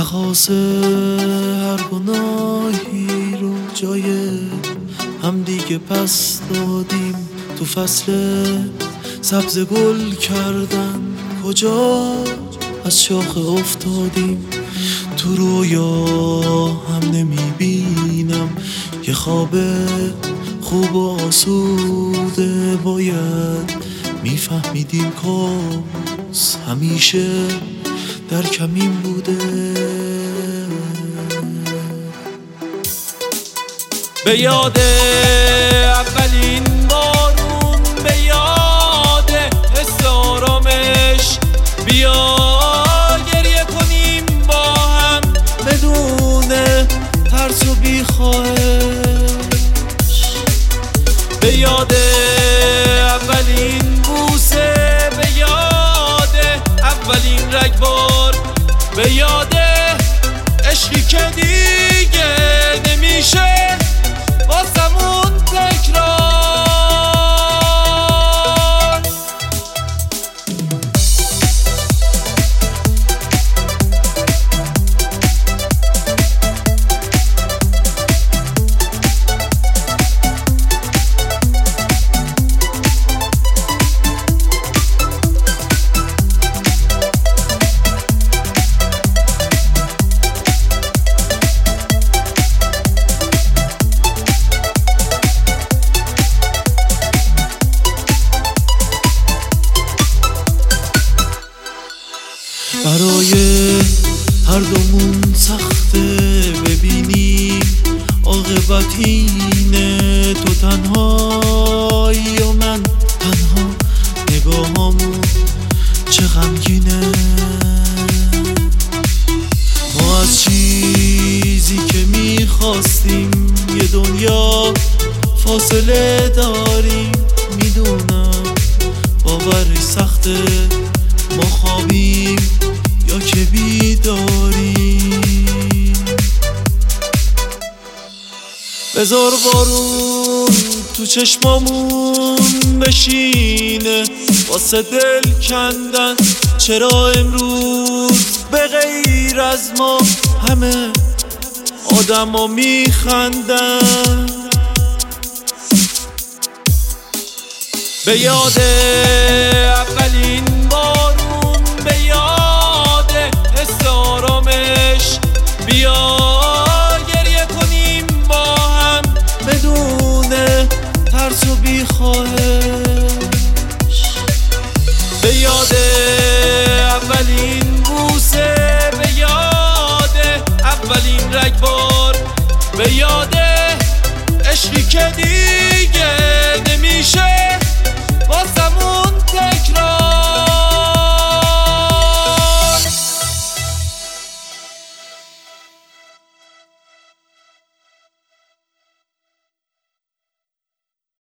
تقاصه هر گناهی رو جای هم دیگه پس دادیم. تو فصل سبز گل کردن کجا از شاخه افتادیم. تو رویا هم نمیبینم یه خواب خوب و آسوده. باید میفهمیدیم کاس همیشه در کمین بوده. به یاد اولین بارون، به یاد حس آرامش، بیا گریه کنیم با هم بدون ترس و بی‌خواهش. به یاد اولین بوسه، به یاد اولین رگبار، به یاد عشقی که دیگه نمیشه واسمون تکرار. برای هر دومون سخته ببینیم عاقبت اینه. تو تنهایی و من تنها، نگاهامون چه غمگینه. ما از چیزی که میخواستیم یه دنیا فاصله داریم. میدونم باورش سخته، ما خوابیم یا که بیداریم. بذار بارون تو چشمامون بشینه واسه دل کندن. چرا امروز به غیر از ما همه آدما میخندن؟ به یاد اولین بارون، به یاد حس آرامش، بیا گریه کنیم با هم بدون ترس و بی‌خواهش. به یاد اولین بوسه، به یاد اولین رگبار، به یاد عشقی که دیگه نمیشه واسمون تکرار.